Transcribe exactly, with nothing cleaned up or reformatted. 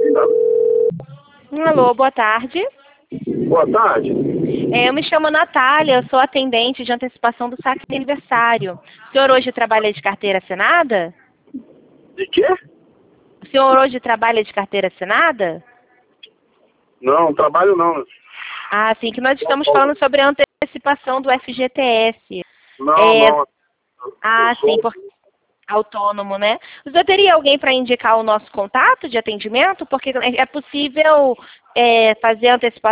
Alô, boa tarde. Boa tarde. É, eu me chamo Natália, eu sou atendente de antecipação do saque de aniversário. O senhor hoje trabalha de carteira assinada? De quê? O senhor hoje trabalha de carteira assinada? Não, trabalho não. Ah, sim, que nós estamos falando sobre a antecipação do F G T S. Não, É, não. ah, Eu sou... sim, por... autônomo, né? O senhor teria alguém para indicar o nosso contato de atendimento? Porque é possível é, fazer a antecipação